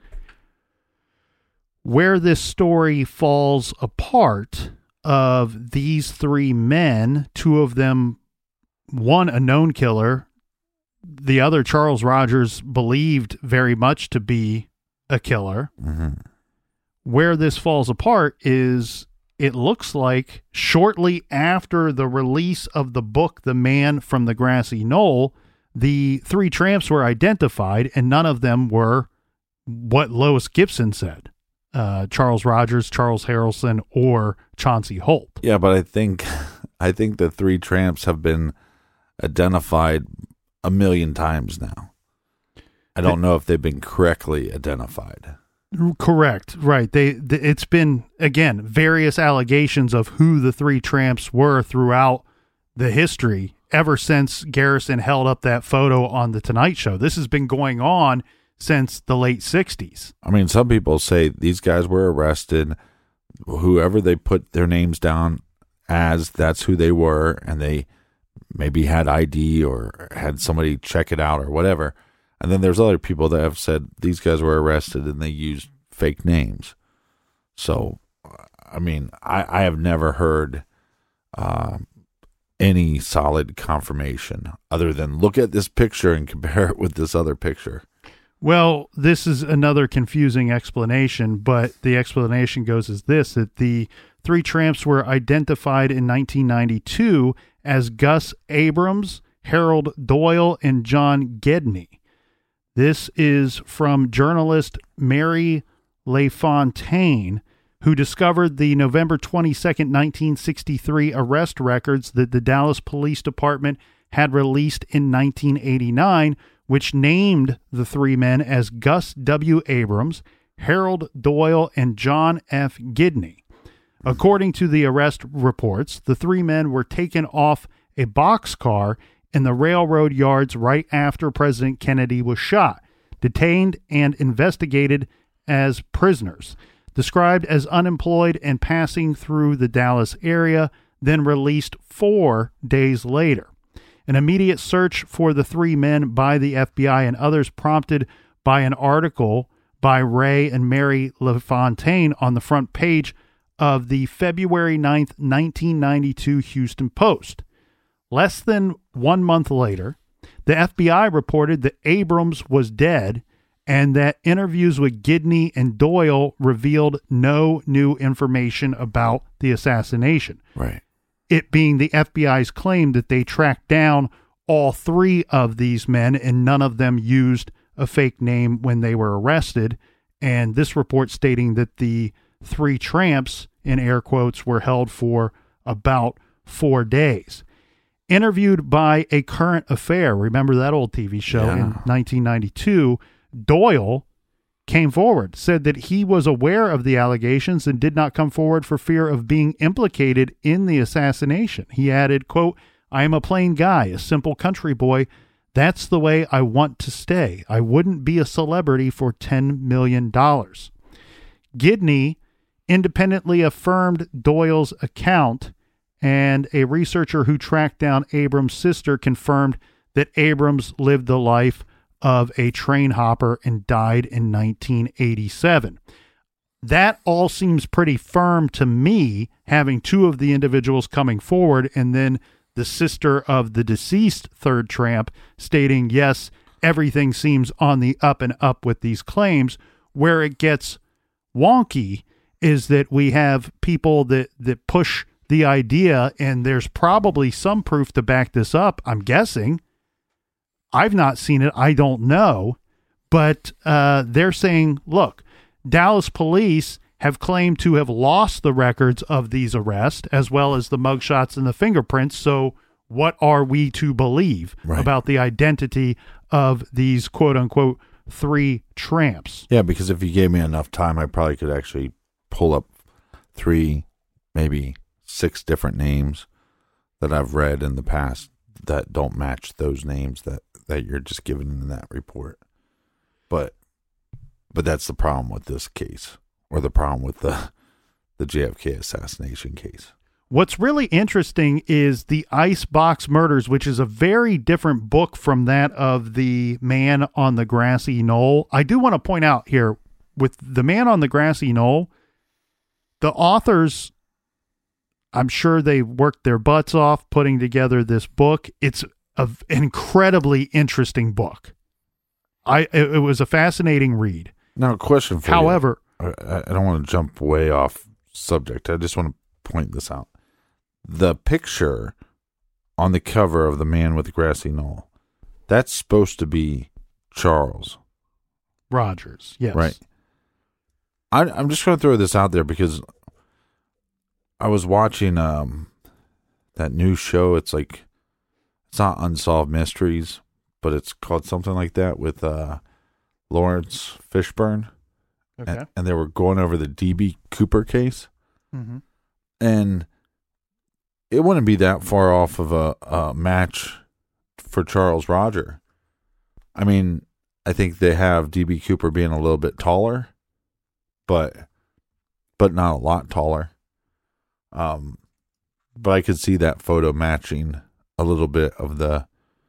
S1: where this story falls apart. Of these 3 men, 2 of them, one a known killer, the other Charles Rogers believed very much to be a killer.
S2: Mm-hmm.
S1: Where this falls apart is it looks like shortly after the release of the book, The Man from the Grassy Knoll, the 3 tramps were identified, and none of them were what Lois Gibson said. Charles Rogers, Charles Harrelson, or Chauncey Holt.
S2: Yeah, but I think the 3 tramps have been identified a million times now. I don't know if they've been correctly identified.
S1: Correct, right. It's been, again, various allegations of who the 3 tramps were throughout the history ever since Garrison held up that photo on The Tonight Show. This has been going on since the late 60s.
S2: I mean, some people say these guys were arrested. Whoever they put their names down as, that's who they were, and they maybe had ID or had somebody check it out or whatever. And then there's other people that have said these guys were arrested and they used fake names. So, I mean, I have never heard any solid confirmation other than look at this picture and compare it with this other picture.
S1: Well, this is another confusing explanation, but the explanation goes as this, that the 3 tramps were identified in 1992 as Gus Abrams, Harold Doyle, and John Gedney. This is from journalist Mary LaFontaine, who discovered the November 22nd, 1963 arrest records that the Dallas Police Department had released in 1989, which named the 3 men as Gus W. Abrams, Harold Doyle, and John F. Gedney. According to the arrest reports, the 3 men were taken off a boxcar in the railroad yards right after President Kennedy was shot, detained and investigated as prisoners, described as unemployed and passing through the Dallas area, then released 4 days later. An immediate search for the 3 men by the FBI and others prompted by an article by Ray and Mary LaFontaine on the front page of the February 9th, 1992 Houston Post. Less than 1 month later, the FBI reported that Abrams was dead and that interviews with Gidney and Doyle revealed no new information about the assassination.
S2: Right.
S1: It being the FBI's claim that they tracked down all three of these men and none of them used a fake name when they were arrested. And this report stating that the three tramps, in air quotes, were held for about 4 days. Interviewed by A Current Affair, remember that old TV show, in 1992, Doyle came forward, said that he was aware of the allegations and did not come forward for fear of being implicated in the assassination. He added, quote, "I am a plain guy, a simple country boy. That's the way I want to stay. I wouldn't be a celebrity for $10 million. Gidney independently affirmed Doyle's account, and a researcher who tracked down Abrams' sister confirmed that Abrams lived the life of a train hopper and died in 1987. That all seems pretty firm to me, having two of the individuals coming forward and then the sister of the deceased third tramp stating, yes, everything seems on the up and up with these claims. Where it gets wonky is that we have people that push the idea, and there's probably some proof to back this up, I'm guessing. I've not seen it. I don't know. But they're saying, look, Dallas police have claimed to have lost the records of these arrests as well as the mugshots and the fingerprints. So what are we to believe about the identity of these quote unquote three tramps?
S2: Yeah, because if you gave me enough time, I probably could actually pull up 3, maybe 6 different names that I've read in the past that don't match those names that you're just giving in that report. But that's the problem with this case, or the problem with the JFK assassination case.
S1: What's really interesting is the Icebox Murders, which is a very different book from that of The Man on the Grassy Knoll. I do want to point out here, with The Man on the Grassy Knoll, the authors, I'm sure they worked their butts off putting together this book. It's an incredibly interesting book. It was a fascinating read.
S2: Now, a question for
S1: However,
S2: you. I don't want to jump way off subject. I just want to point this out. The picture on the cover of The Man with the Grassy Knoll, that's supposed to be Charles
S1: Rogers. Yes.
S2: Right. I'm just going to throw this out there because I was watching that new show. It's not Unsolved Mysteries, but it's called something like that with Lawrence Fishburne.
S1: Okay.
S2: And they were going over the D.B. Cooper case.
S1: Mm-hmm.
S2: And it wouldn't be that far off of a match for Charles Roger. I mean, I think they have D.B. Cooper being a little bit taller, but not a lot taller. But I could see that photo matching a little bit of the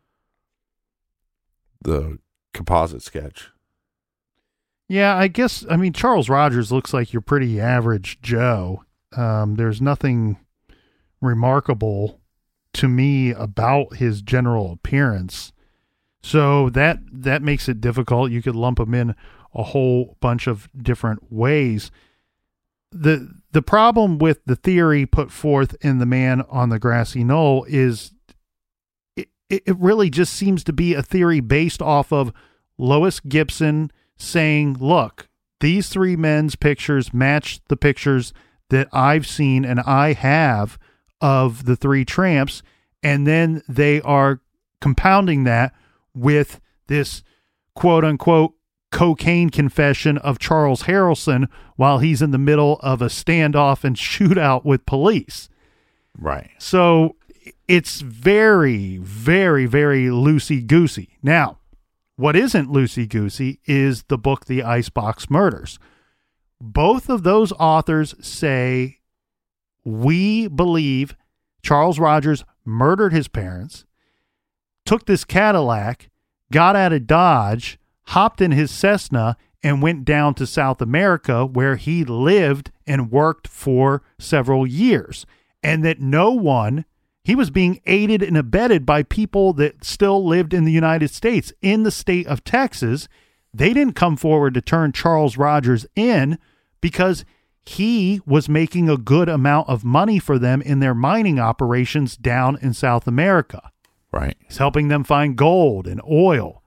S2: composite sketch.
S1: Yeah, I guess, Charles Rogers looks like your pretty average Joe. There's nothing remarkable to me about his general appearance. So that makes it difficult. You could lump him in a whole bunch of different ways. The problem with the theory put forth in The Man on the Grassy Knoll is it really just seems to be a theory based off of Lois Gibson saying, look, these three men's pictures match the pictures that I've seen and I have of the three tramps. And then they are compounding that with this quote unquote cocaine confession of Charles Harrelson while he's in the middle of a standoff and shootout with police.
S2: Right.
S1: So it's very, very, very loosey-goosey. Now, what isn't loosey-goosey is the book, The Icebox Murders. Both of those authors say, we believe Charles Rogers murdered his parents, took this Cadillac, got out of Dodge, hopped in his Cessna and went down to South America, where he lived and worked for several years. And that he was being aided and abetted by people that still lived in the United States. In the state of Texas, they didn't come forward to turn Charles Rogers in because he was making a good amount of money for them in their mining operations down in South America.
S2: Right.
S1: He's helping them find gold and oil,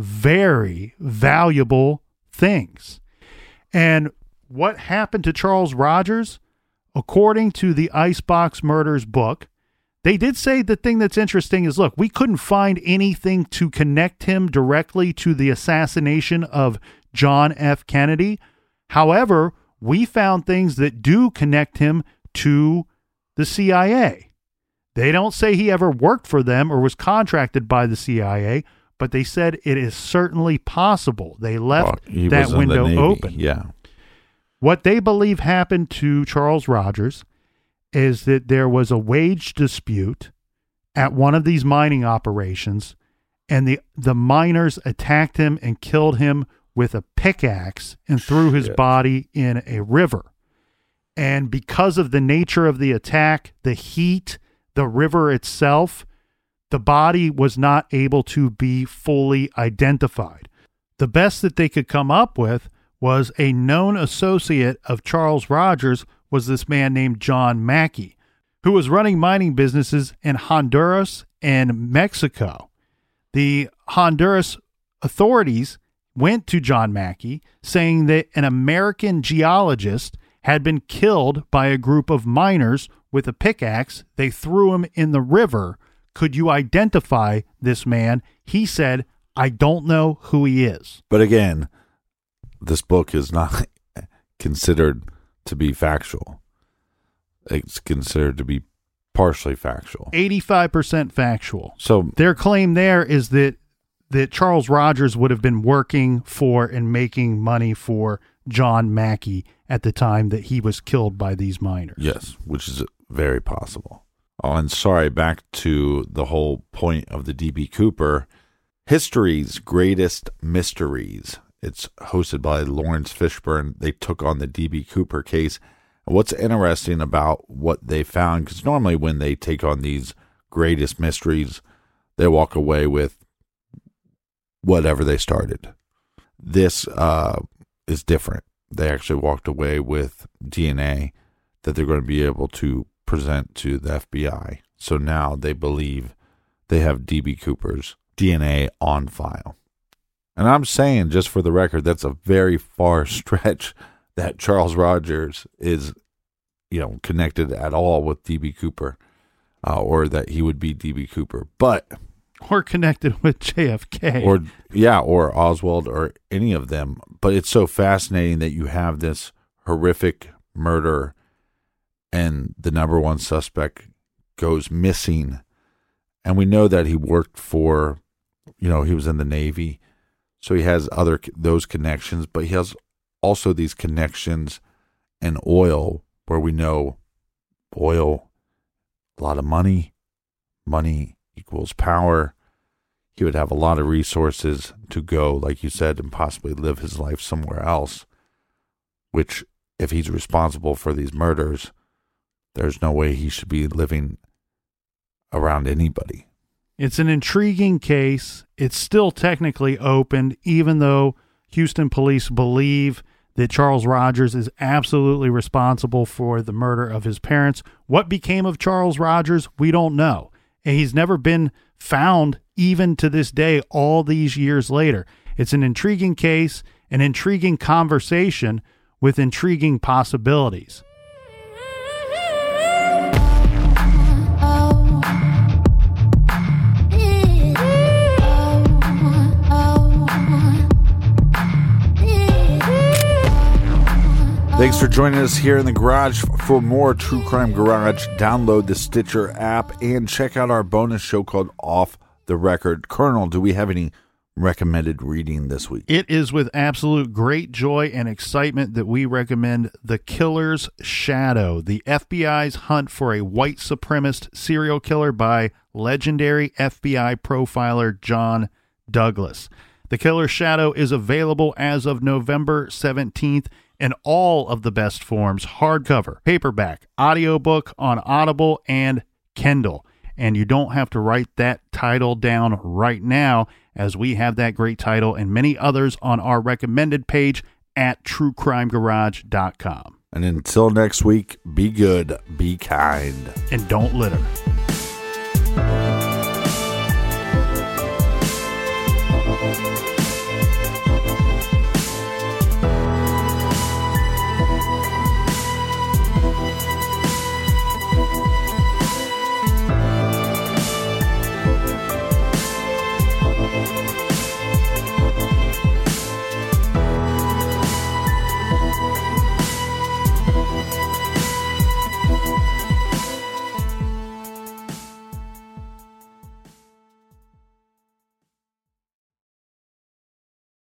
S1: very valuable things. And what happened to Charles Rogers? According to the Icebox Murders book, they did say the thing that's interesting is, look, we couldn't find anything to connect him directly to the assassination of John F. Kennedy. However, we found things that do connect him to the CIA. They don't say he ever worked for them or was contracted by the CIA, but they said it is certainly possible. They left that window open.
S2: Yeah.
S1: What they believe happened to Charles Rogers is that there was a wage dispute at one of these mining operations, and the miners attacked him and killed him with a pickaxe and threw his body in a river. And because of the nature of the attack, the heat, the river itself, the body was not able to be fully identified. The best that they could come up with was a known associate of Charles Rogers was this man named John Mackey, who was running mining businesses in Honduras and Mexico. The Honduras authorities went to John Mackey saying that an American geologist had been killed by a group of miners with a pickaxe. They threw him in the river. Could you identify this man? He said, I don't know who he is.
S2: But again, this book is not considered to be factual. It's considered to be partially factual.
S1: 85% factual.
S2: So
S1: their claim there is that Charles Rogers would have been working for and making money for John Mackey at the time that he was killed by these miners.
S2: Yes, which is very possible. Oh, and sorry, back to the whole point of the D.B. Cooper. History's Greatest Mysteries. It's hosted by Lawrence Fishburne. They took on the D.B. Cooper case. And what's interesting about what they found, because normally when they take on these greatest mysteries, they walk away with whatever they started. This is different. They actually walked away with DNA that they're going to be able to present to the FBI. So now they believe they have D.B. Cooper's DNA on file. And I'm saying, just for the record, that's a very far stretch that Charles Rogers is, connected at all with D.B. Cooper, or that he would be D.B. Cooper. But
S1: or connected with JFK.
S2: Or Oswald, or any of them. But it's so fascinating that you have this horrific murder and the number one suspect goes missing. And we know that he worked for, he was in the Navy. So he has those connections, but he has also these connections in oil, where we know oil, a lot of money equals power. He would have a lot of resources to go, like you said, and possibly live his life somewhere else, which if he's responsible for these murders, there's no way he should be living around anybody.
S1: It's an intriguing case. It's still technically open, even though Houston police believe that Charles Rogers is absolutely responsible for the murder of his parents. What became of Charles Rogers, we don't know. And he's never been found, even to this day, all these years later. It's an intriguing case, an intriguing conversation with intriguing possibilities.
S2: Thanks for joining us here in the garage. For more True Crime Garage, download the Stitcher app and check out our bonus show called Off the Record. Colonel, do we have any recommended reading this week?
S1: It is with absolute great joy and excitement that we recommend The Killer's Shadow, the FBI's hunt for a white supremacist serial killer by legendary FBI profiler John Douglas. The Killer Shadow is available as of November 17th in all of the best forms: hardcover, paperback, audiobook on Audible, and Kindle. And you don't have to write that title down right now, as we have that great title and many others on our recommended page at truecrimegarage.com.
S2: And until next week, be good, be kind,
S1: and don't litter.